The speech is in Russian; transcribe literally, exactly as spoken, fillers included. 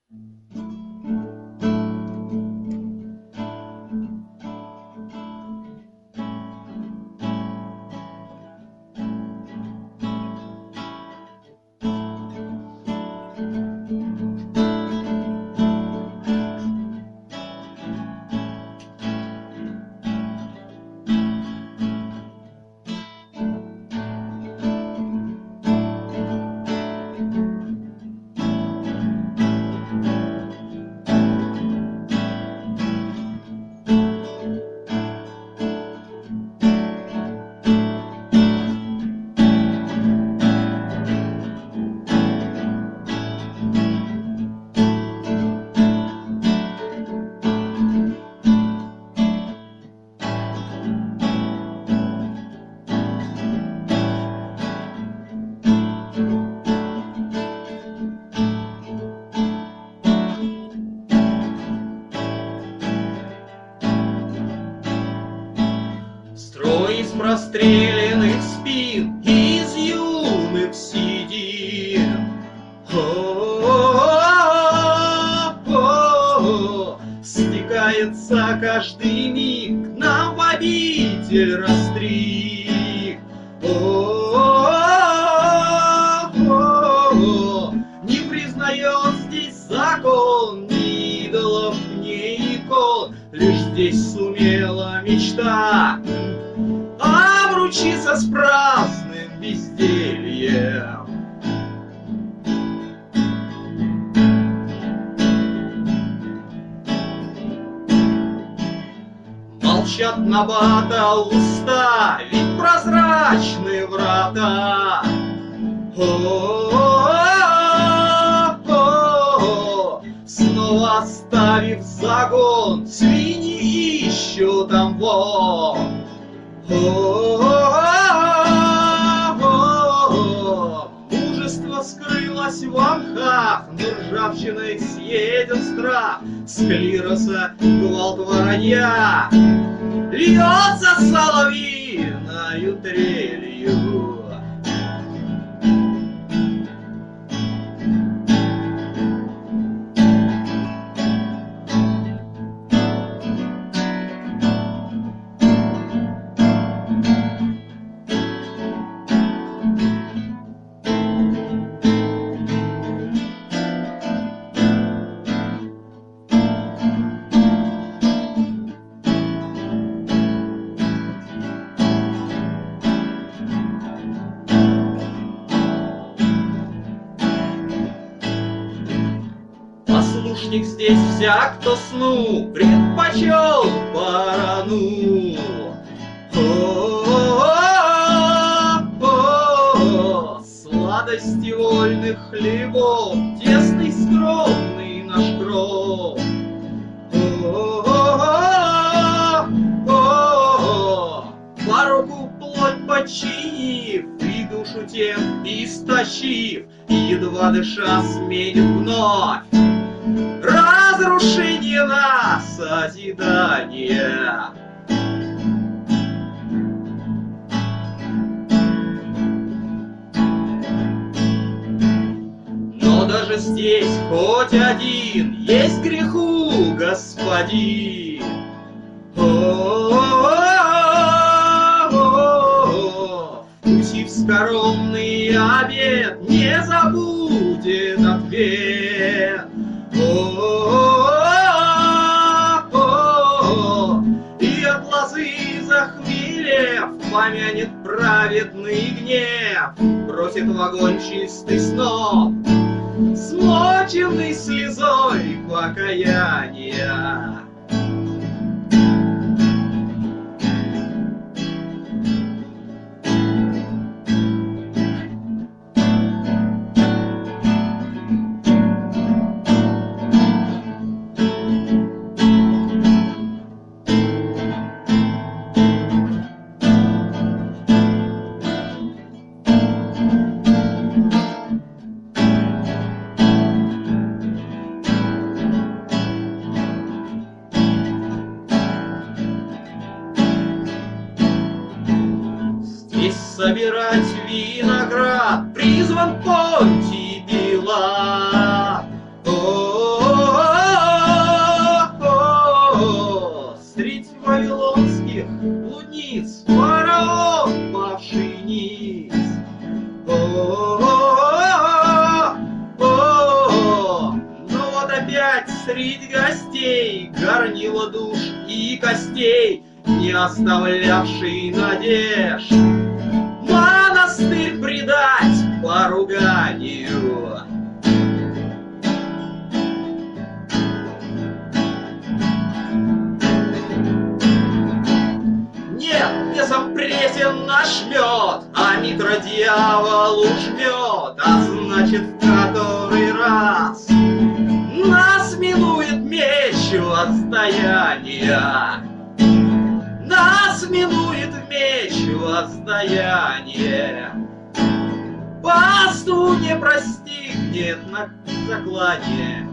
Строй из простреленных спин, из юных седин. О-о-о-о-о, стекается каждый миг к нам в обитель растриг. О-о-о-о-о, не признает здесь закон ни идолов, ни икон, лишь здесь сумела мечта обручиться с праздным бездельем. Молчат набата уста, ведь прозрачны врата. О-о-о-о-о, снова оставив загон, свиньи ищут там вон. О-о-о-о-о, мужество скрылось в мхах, но ржавчиной съеден страх. С клироса гвалт воронья льется соловьиною трелью. Послушник здесь всяк, кто сну предпочел барану. О-о-о-о-о, сладости вольных хлебов, тесный скромный наш гроб. О-о-о-о-о, поруку плоть подчинив и душу тем истощив, едва дыша сменит вновь разрушение на созидание. Но даже здесь хоть один есть греху господин. О-о-о-о-о, вкусив скоромный обед, не забудет ответ. О-о-о-о-о, и от лозы захмелев помянет праведный гнев, бросит в огонь чистый сноп, смоченный слезой покаяния. Собирать виноград призван Понтий Пилат. О-о-о-о-о, предать среди гостей горнило душ и костей, не оставлявший надежд. Монастырь предать поруганию. Нет, не запретен наш мед, а Митра дьяволу жмет, а значит в который раз нас минует меч воздаяния. Нас минует меч воздаяние. Пасту не простигнет на заклание.